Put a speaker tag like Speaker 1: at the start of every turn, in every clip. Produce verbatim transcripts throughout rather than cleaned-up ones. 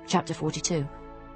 Speaker 1: Chapter forty-two.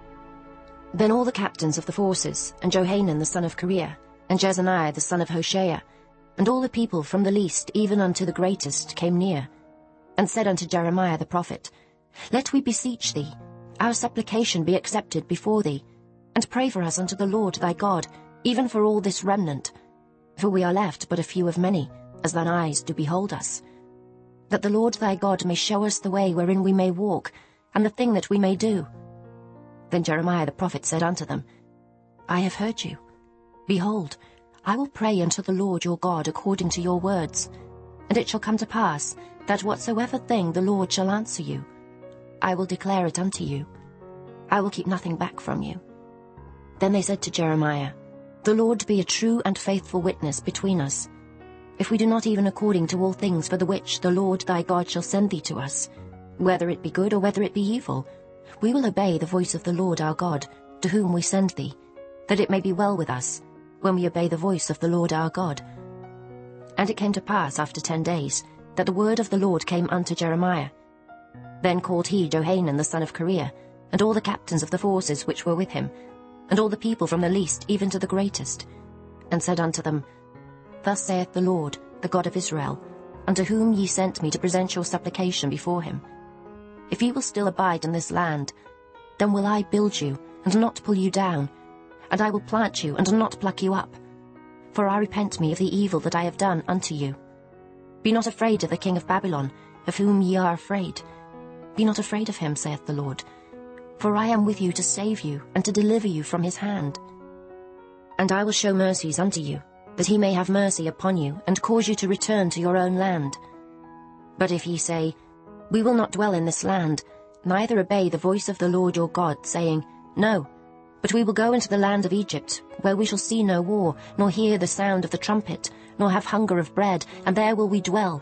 Speaker 1: Then all the captains of the forces, and Johanan the son of Kareah, and Jezaniah the son of Hoshea, and all the people from the least even unto the greatest came near, and said unto Jeremiah the prophet, Let we beseech thee, our supplication be accepted before thee, and pray for us unto the Lord thy God, even for all this remnant. For we are left but a few of many, as thine eyes do behold us. That the Lord thy God may show us the way wherein we may walk, and the thing that we may do. Then Jeremiah the prophet said unto them, I have heard you. Behold, I will pray unto the Lord your God according to your words. And it shall come to pass, that whatsoever thing the Lord shall answer you, I will declare it unto you. I will keep nothing back from you. Then they said to Jeremiah, The Lord be a true and faithful witness between us, if we do not even according to all things for the which the Lord thy God shall send thee to us, whether it be good or whether it be evil, we will obey the voice of the Lord our God, to whom we send thee, that it may be well with us, when we obey the voice of the Lord our God. And it came to pass after ten days, that the word of the Lord came unto Jeremiah. Then called he Johanan the son of Kareah, and all the captains of the forces which were with him, and all the people from the least even to the greatest, and said unto them, Thus saith the Lord, the God of Israel, unto whom ye sent me to present your supplication before him. If ye will still abide in this land, then will I build you, and not pull you down, and I will plant you, and not pluck you up. For I repent me of the evil that I have done unto you. Be not afraid of the king of Babylon, of whom ye are afraid. Be not afraid of him, saith the Lord. For I am with you to save you, and to deliver you from his hand. And I will show mercies unto you, that he may have mercy upon you, and cause you to return to your own land. But if ye say, We will not dwell in this land, neither obey the voice of the Lord your God, saying, No, but we will go into the land of Egypt, where we shall see no war, nor hear the sound of the trumpet, nor have hunger of bread, and there will we dwell.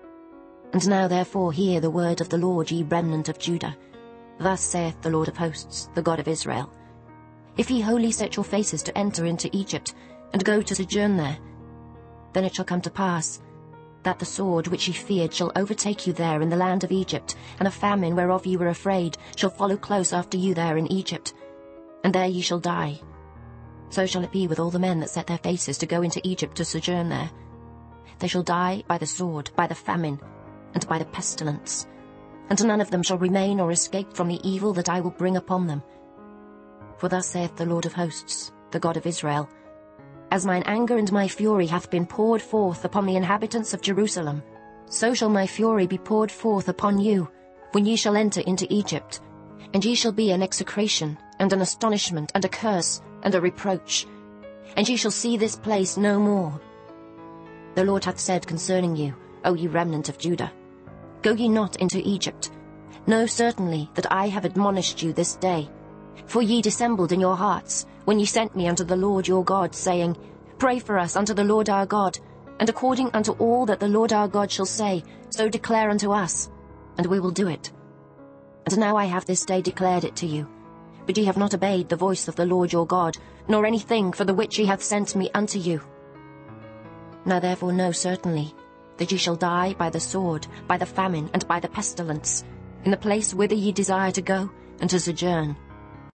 Speaker 1: And now therefore hear the word of the Lord, ye remnant of Judah. Thus saith the Lord of hosts, the God of Israel. If ye wholly set your faces to enter into Egypt, and go to sojourn there, then it shall come to pass, that the sword which ye feared shall overtake you there in the land of Egypt, and a famine whereof ye were afraid shall follow close after you there in Egypt, and there ye shall die. So shall it be with all the men that set their faces to go into Egypt to sojourn there. They shall die by the sword, by the famine, and by the pestilence, and none of them shall remain or escape from the evil that I will bring upon them. For thus saith the Lord of hosts, the God of Israel, As mine anger and my fury hath been poured forth upon the inhabitants of Jerusalem, so shall my fury be poured forth upon you, when ye shall enter into Egypt, and ye shall be an execration, and an astonishment, and a curse, and a reproach, and ye shall see this place no more. The Lord hath said concerning you, O ye remnant of Judah, Go ye not into Egypt. Know certainly that I have admonished you this day. For ye dissembled in your hearts, when ye sent me unto the Lord your God, saying, Pray for us unto the Lord our God, and according unto all that the Lord our God shall say, so declare unto us, and we will do it. And now I have this day declared it to you. But ye have not obeyed the voice of the Lord your God, nor anything for the which he hath sent me unto you. Now therefore know certainly that ye shall die by the sword, by the famine, and by the pestilence, in the place whither ye desire to go, and to sojourn.